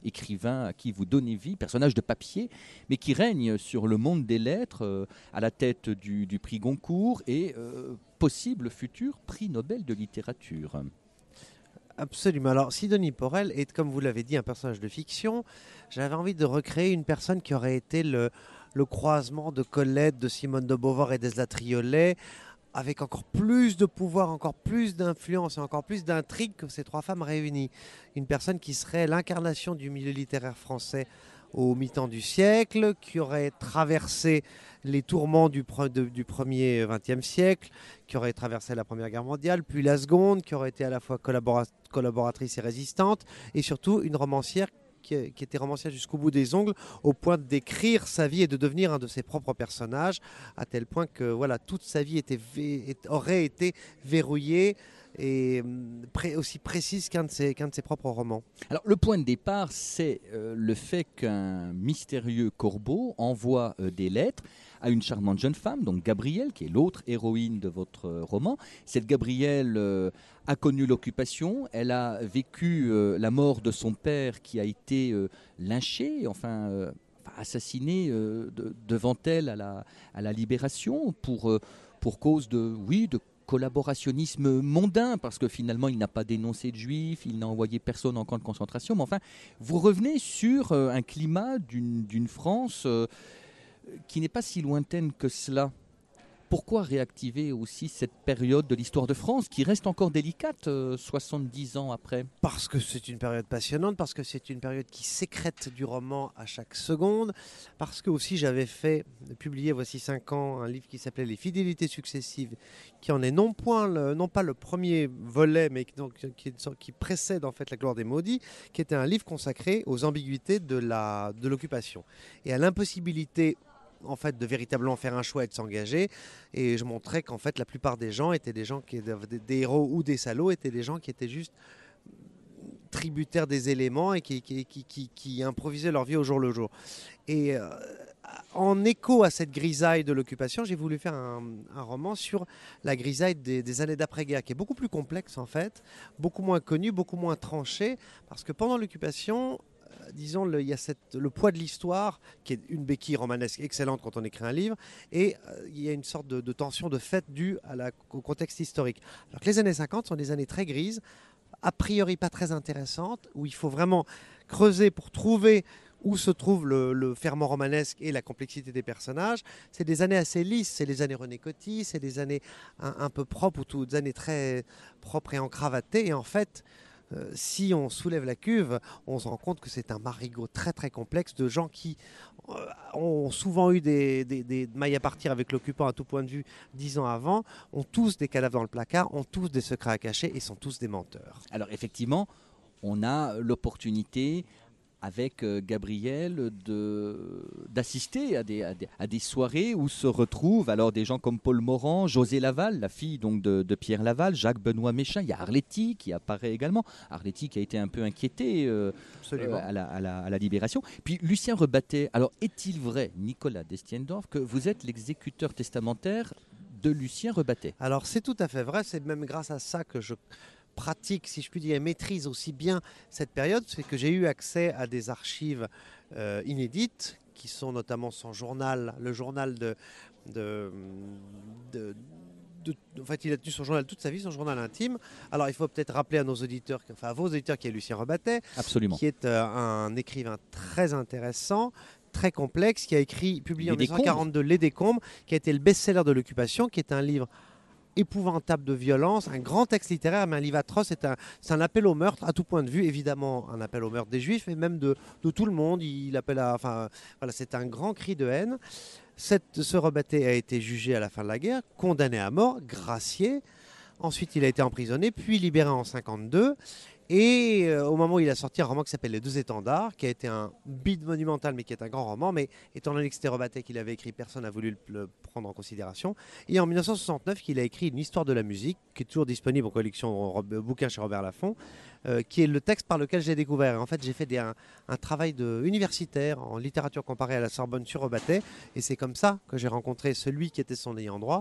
écrivain à qui vous donnez vie, personnage de papier, mais qui règne sur le monde des lettres, euh, à la tête du, du prix Goncourt et euh, possible futur prix Nobel de littérature. Absolument. Alors, Sidonie Porel est, comme vous l'avez dit, un personnage de fiction. J'avais envie de recréer une personne qui aurait été le, le croisement de Colette, de Simone de Beauvoir et d'Esla Triolet, avec encore plus de pouvoir, encore plus d'influence et encore plus d'intrigue que ces trois femmes réunies. Une personne qui serait l'incarnation du milieu littéraire français au mi-temps du siècle, qui aurait traversé les tourments du, pre, de, du premier vingtième siècle, qui aurait traversé la Première Guerre mondiale, puis la Seconde, qui aurait été à la fois collabora, collaboratrice et résistante, et surtout une romancière qui, qui était romancière jusqu'au bout des ongles, au point d'écrire sa vie et de devenir un de ses propres personnages, à tel point que voilà, toute sa vie était, aurait été verrouillée et pré aussi précise qu'un de, qu'un de ses propres romans. Alors le point de départ, c'est euh, le fait qu'un mystérieux corbeau envoie euh, des lettres à une charmante jeune femme, donc Gabrielle, qui est l'autre héroïne de votre euh, roman. Cette Gabrielle euh, a connu l'occupation, elle a vécu euh, la mort de son père qui a été euh, lynché, enfin... Euh, assassiné euh, de, devant elle à la, à la Libération pour, euh, pour cause de, oui, de collaborationnisme mondain, parce que finalement il n'a pas dénoncé de juifs, il n'a envoyé personne en camp de concentration, mais enfin vous revenez sur euh, un climat d'une, d'une France euh, qui n'est pas si lointaine que cela. Pourquoi réactiver aussi cette période de l'histoire de France qui reste encore délicate euh, soixante-dix ans après? Parce que c'est une période passionnante, parce que c'est une période qui sécrète du roman à chaque seconde, parce que aussi j'avais fait, publié voici cinq ans, un livre qui s'appelait Les fidélités successives, qui en est non, point le, non pas le premier volet, mais qui, donc, qui, qui précède en fait La gloire des maudits, qui était un livre consacré aux ambiguïtés de, la, de l'occupation et à l'impossibilité en fait de véritablement faire un choix et de s'engager, et je montrais qu'en fait la plupart des gens étaient des gens qui étaient des, des héros ou des salauds, étaient des gens qui étaient juste tributaires des éléments et qui, qui, qui, qui, qui improvisaient leur vie au jour le jour. Et euh, en écho à cette grisaille de l'occupation, j'ai voulu faire un, un roman sur la grisaille des, des années d'après-guerre, qui est beaucoup plus complexe en fait, beaucoup moins connue, beaucoup moins tranchée, parce que pendant l'occupation, disons, le, il y a cette, le poids de l'histoire, qui est une béquille romanesque excellente quand on écrit un livre, et euh, il y a une sorte de, de tension de fait due à la, au contexte historique. Alors que les années cinquante sont des années très grises, a priori pas très intéressantes, où il faut vraiment creuser pour trouver où se trouve le, le ferment romanesque et la complexité des personnages. C'est des années assez lisses, c'est les années René Coty, c'est des années un, un peu propres, ou toutes des années très propres et encravatées, et en fait... Euh, si on soulève la cuve, on se rend compte que c'est un marigot très très complexe de gens qui euh, ont souvent eu des, des, des mailles à partir avec l'occupant à tout point de vue dix ans avant, ont tous des cadavres dans le placard, ont tous des secrets à cacher et sont tous des menteurs. Alors effectivement, on a l'opportunité avec euh, Gabrielle de, d'assister à des, à, des, à des soirées où se retrouvent alors des gens comme Paul Morand, José Laval, la fille donc de, de Pierre Laval, Jacques-Benoît Méchain, il y a Arletty qui apparaît également, Arletty qui a été un peu inquiété euh, euh, à, la, à, la, à la Libération. Puis Lucien Rebattet, alors est-il vrai, Nicolas Destiendorf, que vous êtes l'exécuteur testamentaire de Lucien Rebattet? Alors c'est tout à fait vrai, c'est même grâce à ça que je... pratique, si je puis dire, et maîtrise aussi bien cette période, c'est que j'ai eu accès à des archives euh, inédites, qui sont notamment son journal, le journal de... de, de De, en fait, il a tenu son journal toute sa vie, son journal intime. Alors, il faut peut-être rappeler à nos auditeurs, enfin à vos auditeurs, qui est Lucien Rebattet, Absolument. qui est euh, un écrivain très intéressant, très complexe, qui a écrit, publié Les en dix-neuf cent quarante-deux, Les Décombres, qui a été le best-seller de l'occupation, qui est un livre épouvantable de violence, un grand texte littéraire, mais un livre atroce. C'est un, c'est un appel au meurtre à tout point de vue, évidemment un appel au meurtre des Juifs, mais même de, de tout le monde. Il appelle à, enfin, voilà, c'est un grand cri de haine. Cette, ce Rebattet a été jugé à la fin de la guerre, condamné à mort, gracié. Ensuite, il a été emprisonné, puis libéré en cinquante-deux. Et euh, au moment où il a sorti un roman qui s'appelle Les Deux Étendards, qui a été un bide monumental, mais qui est un grand roman, mais étant donné que c'était Rebattet qui l'avait écrit, personne n'a voulu le, le prendre en considération. Et en dix-neuf cent soixante-neuf, il a écrit Une histoire de la musique, qui est toujours disponible en collection euh, bouquin chez Robert Laffont, euh, qui est le texte par lequel j'ai découvert. Et en fait, j'ai fait des, un, un travail de, universitaire en littérature comparée à la Sorbonne sur Rebattet, et c'est comme ça que j'ai rencontré celui qui était son ayant droit,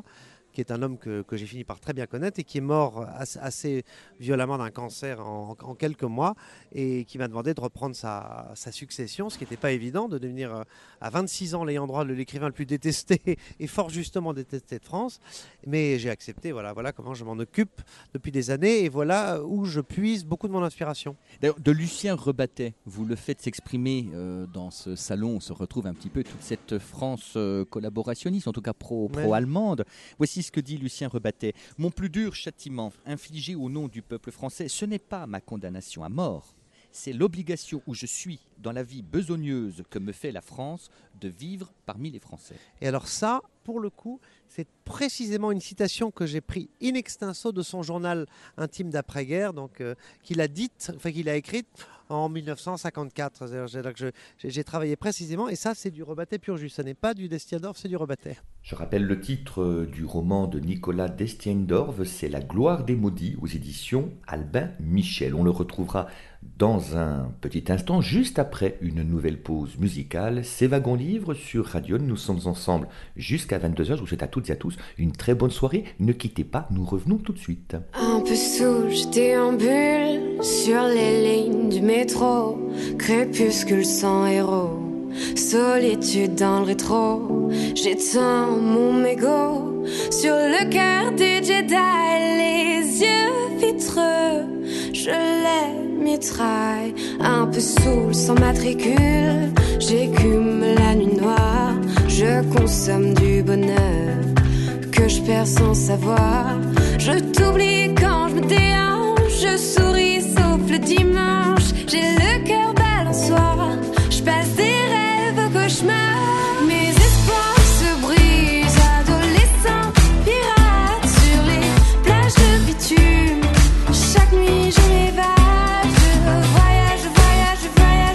qui est un homme que, que j'ai fini par très bien connaître et qui est mort assez, assez violemment d'un cancer en, en quelques mois et qui m'a demandé de reprendre sa, sa succession, ce qui n'était pas évident, de devenir euh, à vingt-six ans l'ayant droit de l'écrivain le plus détesté et fort justement détesté de France. Mais j'ai accepté, voilà, voilà comment je m'en occupe depuis des années et voilà où je puise beaucoup de mon inspiration. D'ailleurs, de Lucien Rebattet, vous le faites s'exprimer euh, dans ce salon, on se retrouve un petit peu toute cette France euh, collaborationniste, en tout cas pro, pro-allemande. Voici ce que dit Lucien Rebattet. « Mon plus dur châtiment infligé au nom du peuple français, ce n'est pas ma condamnation à mort. C'est l'obligation où je suis dans la vie besogneuse que me fait la France de vivre parmi les Français. » Et alors ça, pour le coup, c'est précisément une citation que j'ai prise in extenso de son journal intime d'après-guerre, donc euh, qu'il a dite, enfin qu'il a écrite en mille neuf cent cinquante-quatre. C'est-à-dire que je, j'ai, j'ai travaillé précisément, et ça c'est du Rebattet pur jus, ce n'est pas du Destiendorf, c'est du Rebattet. Je rappelle le titre du roman de Nicolas Destiendorf, c'est La gloire des maudits aux éditions Albin Michel. On le retrouvera dans un petit instant, juste après une nouvelle pause musicale. C'est Wagon Livre sur Radion. Nous sommes ensemble jusqu'à vingt-deux heures. Je vous souhaite à toutes et à tous une très bonne soirée. Ne quittez pas, nous revenons tout de suite. Un peu saoul, je déambule sur les lignes du métro. Crépuscule sans héros, solitude dans le rétro. J'éteins mon mégot sur le cœur des Jedi, les yeux vitreux. Je les mitraille, un peu saoul sans matricule. J'écume la nuit noire, je consomme du bonheur que je perds sans savoir. Je t'oublie quand je me déhanche, je souris sauf le dimanche. J'ai le cœur balançoire, je passe des rêves au cauchemar. Mes espoirs se brisent, adolescents, pirates sur les plages de bitume. Chaque nuit je m'évade, je voyage, je voyage, je voyage,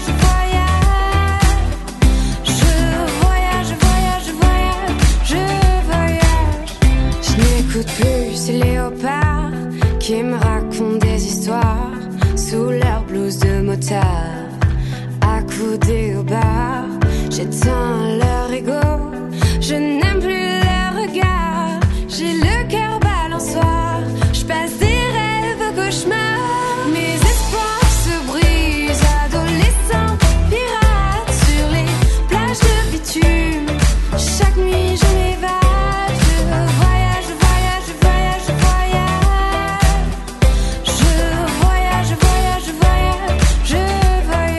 je voyage. Je voyage, je voyage, je voyage, je voyage. Je n'écoute plus ces léopards qui me racontent des histoires sous leur blouse de motard, accoudés au bar. J'éteins leur ego, je n'aime plus leur regard. J'ai le cœur balançoire, je passe des rêves au cauchemar. Mes espoirs se brisent, adolescents, pirates sur les plages de bitume. Chaque nuit je m'évade, je voyage, je voyage, je voyage, je voyage. Je voyage, je voyage, je voyage, je voyage.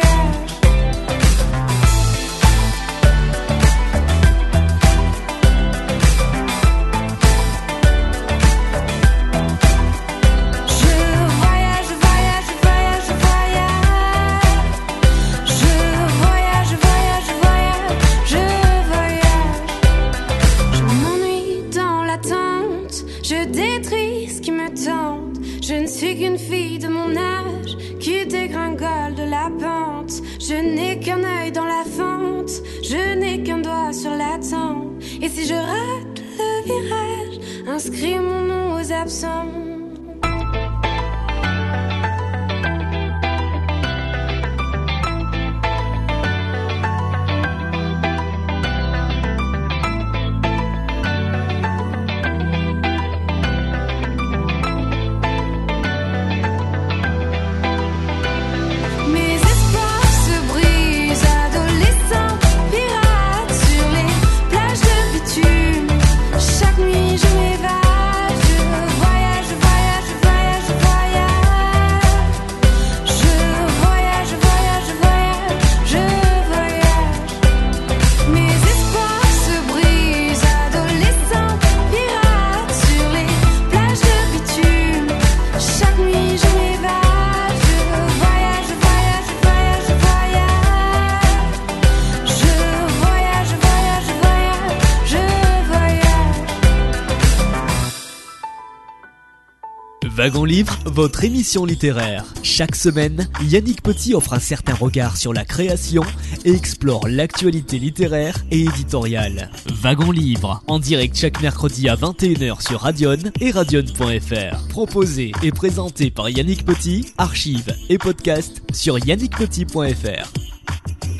Je ne suis qu'une fille de mon âge qui dégringole de la pente. Je n'ai qu'un œil dans la fente, je n'ai qu'un doigt sur la tempe. Et si je rate le virage, inscris mon nom aux absents. Wagon Livre, votre émission littéraire. Chaque semaine, Yannick Petit offre un certain regard sur la création et explore l'actualité littéraire et éditoriale. Wagon Livre, en direct chaque mercredi à vingt et une heures sur Radion et radion point f r. Proposé et présenté par Yannick Petit, archives et podcast sur yannick petit point f r.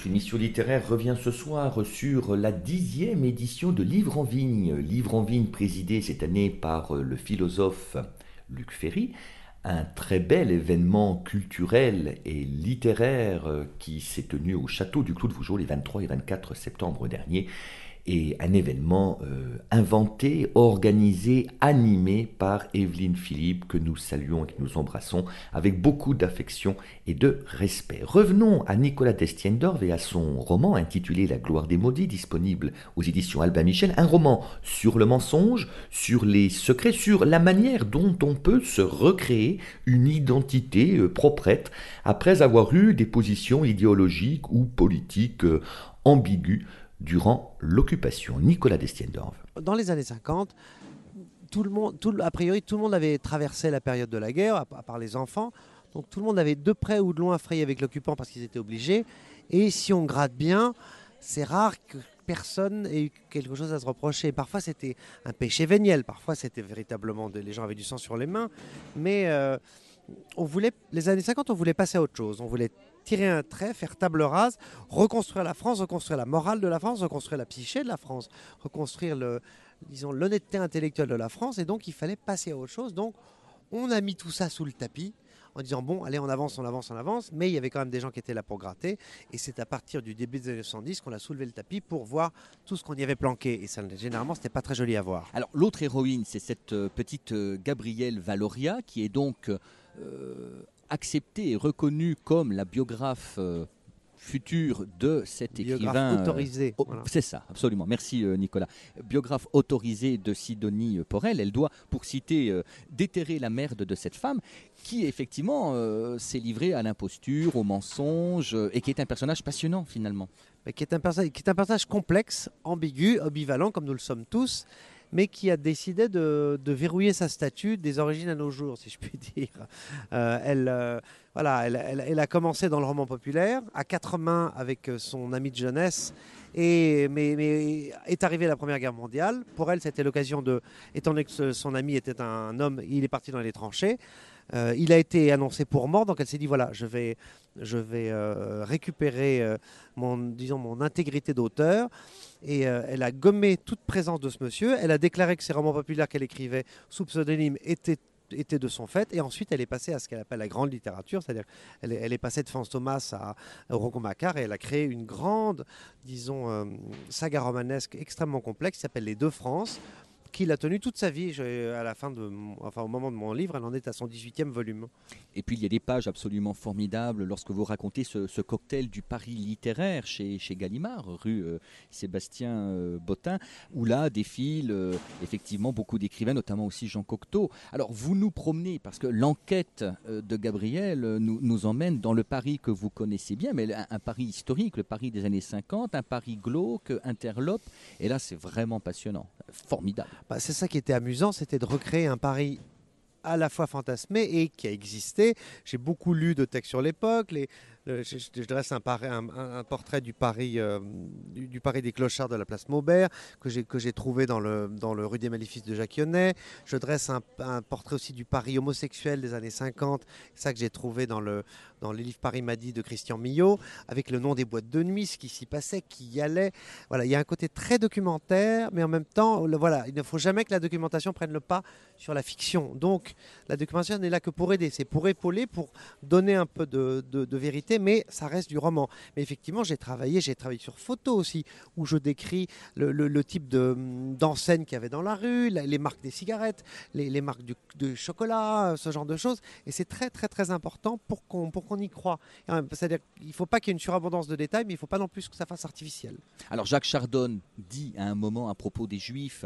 Votre émission littéraire revient ce soir sur la dixième édition de Livre en Vigne. Livre en Vigne présidé cette année par le philosophe Luc Ferry. Un très bel événement culturel et littéraire qui s'est tenu au château du Clos de Vougeot les vingt-trois et vingt-quatre septembre dernier. Et un événement euh, inventé, organisé, animé par Evelyne Philippe, que nous saluons et que nous embrassons avec beaucoup d'affection et de respect. Revenons à Nicolas Destiendorf et à son roman intitulé La gloire des maudits, disponible aux éditions Albin Michel. Un roman sur le mensonge, sur les secrets, sur la manière dont on peut se recréer une identité euh, proprette après avoir eu des positions idéologiques ou politiques euh, ambiguës durant l'occupation. Nicolas Destiendorf. Dans les années cinquante, tout le monde, tout, a priori, tout le monde avait traversé la période de la guerre, à, à part les enfants. Donc tout le monde avait de près ou de loin frayé avec l'occupant parce qu'ils étaient obligés. Et si on gratte bien, c'est rare que personne ait eu quelque chose à se reprocher. Parfois c'était un péché véniel, parfois c'était véritablement, de, les gens avaient du sang sur les mains. Mais euh, on voulait, les années cinquante, on voulait passer à autre chose. On voulait tirer un trait, faire table rase, reconstruire la France, reconstruire la morale de la France, reconstruire la psyché de la France, reconstruire le, disons, l'honnêteté intellectuelle de la France. Et donc, il fallait passer à autre chose. Donc, on a mis tout ça sous le tapis en disant, bon, allez, on avance, on avance, on avance. Mais il y avait quand même des gens qui étaient là pour gratter. Et c'est à partir du début des années soixante-dix qu'on a soulevé le tapis pour voir tout ce qu'on y avait planqué. Et ça, généralement, c'était pas très joli à voir. Alors, l'autre héroïne, c'est cette euh, petite euh, Gabrielle Valoria, qui est donc euh, acceptée et reconnue comme la biographe euh, future de cet Biographe écrivain. autorisé. Euh, oh, Voilà. C'est ça, absolument. Merci euh, Nicolas. Biographe autorisée de Sidonie Porel. Elle doit, pour citer, euh, déterrer la merde de cette femme qui, effectivement, euh, s'est livrée à l'imposture, au mensonge euh, et qui est un personnage passionnant, finalement. Mais qui est un personnage, qui est un personnage complexe, ambigu, ambivalent, comme nous le sommes tous, mais qui a décidé de, de verrouiller sa statue des origines à nos jours, si je puis dire. Euh, elle, euh, voilà, elle, elle- elle a commencé dans le roman populaire, à quatre mains avec son ami de jeunesse, et, mais, mais est arrivée la Première Guerre mondiale. Pour elle, c'était l'occasion de, étant donné que ce- son ami était un homme, il est parti dans les tranchées. Euh, il a été annoncé pour mort, donc elle s'est dit voilà, je vais, je vais euh, récupérer euh, mon, disons, mon intégrité d'auteur. Et euh, elle a gommé toute présence de ce monsieur. Elle a déclaré que ces romans populaires qu'elle écrivait sous pseudonyme étaient était de son fait, et ensuite elle est passée à ce qu'elle appelle la grande littérature, c'est-à-dire elle est, elle est passée de Franz Thomas à, à Rocco Macquart, et elle a créé une grande, disons, euh, saga romanesque extrêmement complexe qui s'appelle Les Deux France, qu'il a tenu toute sa vie. Je- à la fin de, mon- enfin au moment de mon livre, elle en est à son dix-huitième volume. Et puis il y a des pages absolument formidables lorsque vous racontez ce, ce cocktail du Paris littéraire chez, chez Gallimard, rue euh, Sébastien euh, Bottin, où là défilent euh, effectivement beaucoup d'écrivains, notamment aussi Jean Cocteau. Alors vous nous promenez, parce que l'enquête euh, de Gabriel euh, nous, nous emmène dans le Paris que vous connaissez bien, mais un, un Paris historique, le Paris des années cinquante, un Paris glauque, interlope, et là c'est vraiment passionnant, formidable. Bah, c'est ça qui était amusant, c'était de recréer un Paris à la fois fantasmé et qui a existé. J'ai beaucoup lu de textes sur l'époque. Les, le- je, je dresse un, pari- un- un- un portrait du Paris, euh, du, du Paris des clochards de la place Maubert que j'ai que j'ai trouvé dans le, dans le rue des Maléfices de Jacques Yonnet. Je dresse un, un portrait aussi du Paris homosexuel des années cinquante, ça que j'ai trouvé dans le, dans les livres Paris m'a dit de Christian Millot, avec le nom des boîtes de nuit, ce qui s'y passait, qui y allait. Voilà, il y a un côté très documentaire, mais en même temps, le- voilà, il ne faut jamais que la documentation prenne le pas sur la fiction. Donc, la documentation n'est là que pour aider, c'est pour épauler, pour donner un peu de, de- de vérité, mais ça reste du roman. Mais effectivement, j'ai travaillé, j'ai travaillé sur photo aussi, où je décris le, le- le type de, d'enseigne qu'il y avait dans la rue, la- les marques des cigarettes, les, les marques du, de chocolat, ce genre de choses. Et c'est très, très, très important pour qu'on, pour qu'on y croit. Et, euh, C'est-à-dire qu'il ne faut pas qu'il y ait une surabondance de détails, mais il ne faut pas non plus que ça fasse artificiel. Alors Jacques Chardon dit à un moment à propos des Juifs,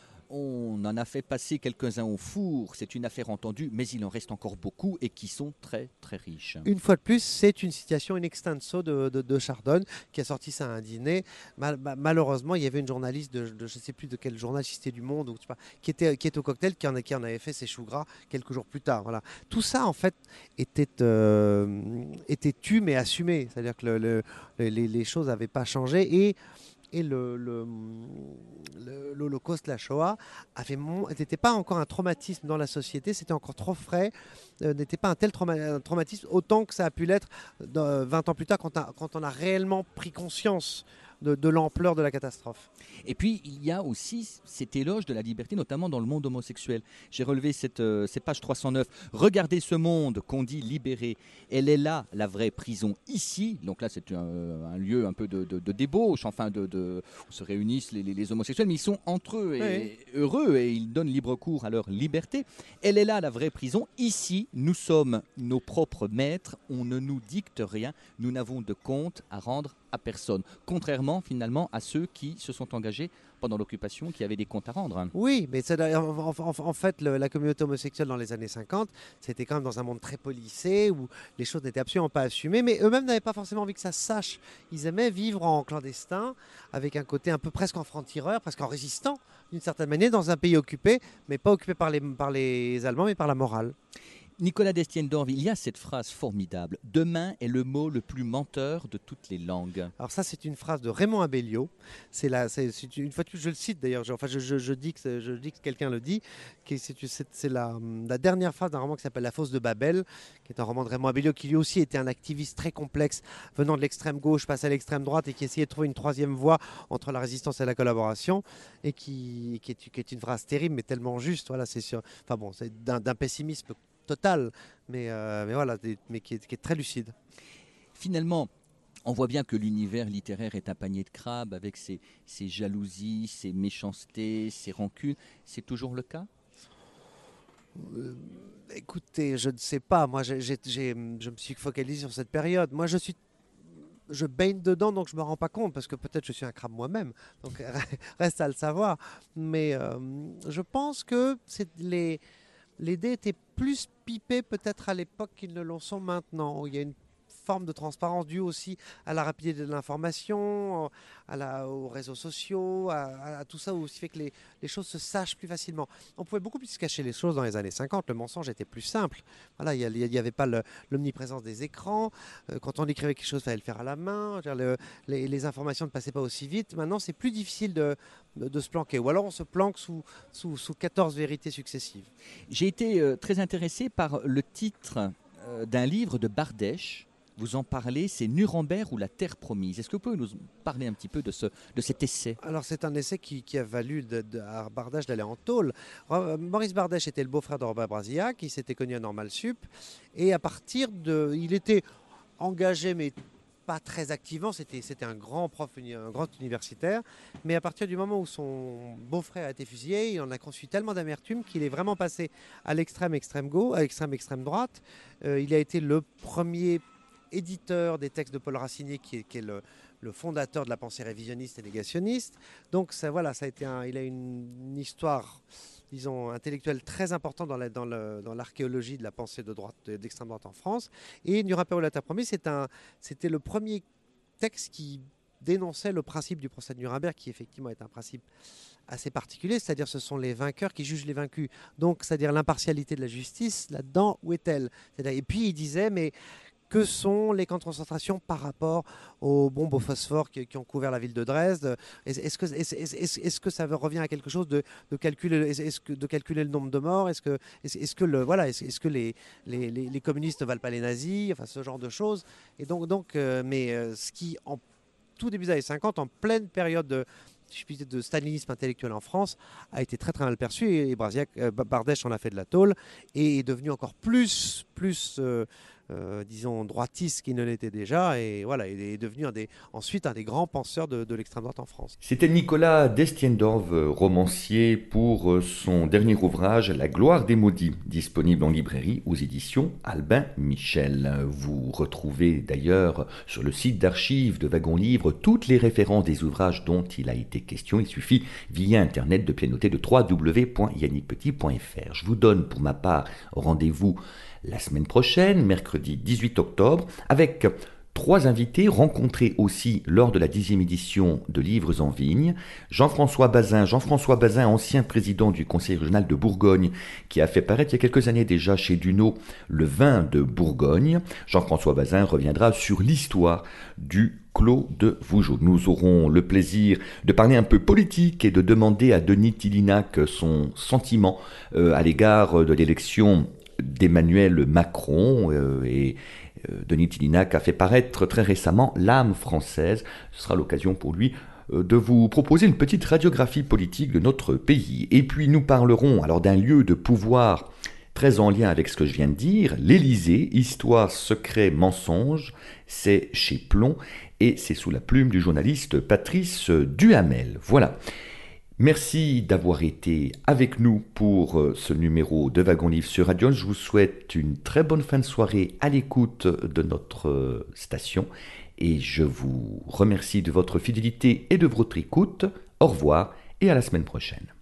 on en a fait passer quelques-uns au four, c'est une affaire entendue, mais il en reste encore beaucoup et qui sont très très riches. Une fois de plus, c'est une citation in extenso de, de, de Chardon qui a sorti ça à un dîner. Mal- ma- malheureusement, il y avait une journaliste de, de je ne sais plus de quel journal, si c'était du Monde, ou, je sais pas, qui, était, qui était au cocktail, qui en, a- qui en avait fait ses choux gras quelques jours plus tard. Voilà. Tout ça, en fait, était, euh, était tu mais assumé. C'est-à-dire que le- le- les, les choses n'avaient pas changé. Et et le, le, le, l'Holocauste, la Shoah, avait mon- n'était pas encore un traumatisme dans la société, c'était encore trop frais, euh, n'était pas un tel trauma- un traumatisme autant que ça a pu l'être dans- vingt ans plus tard quand, on a- quand on a réellement pris conscience de, de l'ampleur de la catastrophe. Et puis, il y a aussi cet éloge de la liberté, notamment dans le monde homosexuel. J'ai relevé cette, euh, cette page trois cent neuf. Regardez ce monde qu'on dit libéré. Elle est là, la vraie prison, ici. Donc là, c'est un, un lieu un peu de, de, de débauche, enfin, de, de, où se réunissent les, les- les homosexuels, mais ils sont entre eux et heureux et ils donnent libre cours à leur liberté. Elle est là, la vraie prison. Ici, nous sommes nos propres maîtres. On ne nous dicte rien. Nous n'avons de compte à rendre à personne. Contrairement, finalement, à ceux qui se sont engagés pendant l'occupation, qui avaient des comptes à rendre. Oui, mais c'est, en, en- en- en fait, le- la communauté homosexuelle dans les années cinquante, c'était quand même dans un monde très policé, où les choses n'étaient absolument pas assumées, mais eux-mêmes n'avaient pas forcément envie que ça se sache. Ils aimaient vivre en clandestin, avec un côté un peu presque en franc-tireur, presque en résistant, d'une certaine manière, dans un pays occupé, mais pas occupé par les, par les Allemands, mais par la morale. Nicolas Destienne-Dorve, il y a cette phrase formidable. Demain est le mot le plus menteur de toutes les langues. Alors ça, c'est une phrase de Raymond Abellio. C'est la, c'est, c'est une fois de plus, je le cite d'ailleurs. Je, enfin, je, je, je dis que je dis que quelqu'un le dit. Que c'est, c'est, c'est la, la dernière phrase d'un roman qui s'appelle La Fosse de Babel, qui est un roman de Raymond Abellio, qui lui aussi était un activiste très complexe, venant de l'extrême gauche, passe à l'extrême droite, et qui essayait de trouver une troisième voie entre la résistance et la collaboration, et qui, qui, est, qui est une phrase terrible, mais tellement juste. Voilà, c'est sûr. Enfin bon, c'est d'un, d'un pessimisme total, mais, euh, mais voilà, des- mais qui est, qui est très lucide. Finalement, on voit bien que l'univers littéraire est un panier de crabes avec ses, ses jalousies, ses méchancetés, ses rancunes. C'est toujours le cas ? Euh, écoutez, je ne sais pas. Moi, j'ai, j'ai- j'ai- je me suis focalisé sur cette période. Moi, je suis, je baigne dedans, donc je me rends pas compte parce que peut-être je suis un crabe moi-même. Donc reste à le savoir. Mais euh, je pense que c'est les les dés étaient plus pipés peut-être à l'époque qu'ils ne le sont maintenant. Il y a une forme de transparence due aussi à la rapidité de l'information, à la, aux réseaux sociaux, à, à- à tout ça, aussi fait que les, les choses se sachent plus facilement. On pouvait beaucoup plus cacher les choses dans les années cinquante, le mensonge était plus simple. Voilà, il n'y avait pas le- l'omniprésence des écrans, Euh, quand on écrivait quelque chose, il fallait le faire à la main, Je veux dire, le- les, les informations ne passaient pas aussi vite. Maintenant, c'est plus difficile de, de- de se planquer, ou alors on se planque sous, sous, sous quatorze vérités successives. J'ai été euh, très intéressé par le titre euh, d'un livre de Bardèche. Vous en parlez, c'est Nuremberg ou la Terre promise. Est-ce que vous pouvez nous parler un petit peu de, ce, de cet essai ? Alors c'est un essai qui, qui a valu de, de- à Bardèche d'aller en tôle. Ro- Maurice Bardèche était le beau-frère de Robert Brasillac, qui s'était connu à Normal Sup, et à partir de, il était engagé mais pas très activement. C'était c'était un grand prof, uni- un grand universitaire, mais à partir du moment où son beau-frère a été fusillé, il en a conçu tellement d'amertume qu'il est vraiment passé à l'extrême extrême gauche, à l'extrême extrême droite. Euh, il a été le premier éditeur des textes de Paul Racinier, qui est, qui est le, le fondateur de la pensée révisionniste et négationniste. Donc ça, voilà, ça a été un- il a une, une histoire, disons, intellectuelle très importante dans, la- dans, le- dans l'archéologie de la pensée de droite, de- d'extrême droite en France. Et Nuremberg ou la Terre promise, c'est un, c'était le premier texte qui dénonçait le principe du procès de Nuremberg, qui effectivement est un principe assez particulier, c'est-à-dire ce sont les vainqueurs qui jugent les vaincus. Donc, c'est-à-dire l'impartialité de la justice, là-dedans, où est-elle ? C'est-à-dire- Et puis il disait, mais que sont les camps de concentration par rapport aux bombes au phosphore qui, qui ont couvert la ville de Dresde ? Est-ce est-ce que, est-ce, est-ce- est-ce que ça revient à quelque chose de, de, calculer, est-ce est-ce que, de calculer le nombre de morts ? Est-ce que, est-ce, est-ce que, le, voilà, est-ce, est-ce que les, les, les, les communistes ne valent pas les nazis ? Enfin, ce genre de choses. Et donc, donc euh, mais euh, ce qui, en tout début des années cinquante, en pleine période de, si je puis dire, de stalinisme intellectuel en France, a été très très mal perçu, et Brasillac, euh, Bardèche en a fait de la tôle et est devenu encore plus, plus euh, euh, disons, droitiste qu'il ne l'était déjà, et voilà, il est devenu un des, ensuite un des grands penseurs de, de l'extrême droite en France. C'était Nicolas Destienne-Dorve, romancier, pour son dernier ouvrage La gloire des maudits, disponible en librairie aux éditions Albin Michel. Vous retrouvez d'ailleurs sur le site d'archives de Wagon Livre toutes les références des ouvrages dont il a été question. Il suffit via internet de pianoter de w w w point yannick petit point f r. Je vous donne pour ma part rendez-vous la semaine prochaine, mercredi dix-huit octobre, avec Trois invités rencontrés aussi lors de la dixième édition de Livres en Vigne. Jean-François Bazin, Jean-François Bazin, ancien président du Conseil régional de Bourgogne, qui a fait paraître il y a quelques années déjà chez Duno le vin de Bourgogne. Jean-François Bazin reviendra sur l'histoire du Clos de Vougeot. Nous aurons le plaisir de parler un peu politique et de demander à Denis Tillinac son sentiment euh, à l'égard de l'élection d'Emmanuel Macron euh, et Denis Tillinac a fait paraître très récemment L'âme française. Ce sera l'occasion pour lui de vous proposer une petite radiographie politique de notre pays. Et puis nous parlerons alors d'un lieu de pouvoir très en lien avec ce que je viens de dire, l'Élysée, histoire, secret, mensonge. C'est chez Plomb et c'est sous la plume du journaliste Patrice Duhamel. Voilà. Merci d'avoir été avec nous pour ce numéro de Wagon Livre sur Radion. Je vous souhaite une très bonne fin de soirée à l'écoute de notre station et je vous remercie de votre fidélité et de votre écoute. Au revoir et à la semaine prochaine.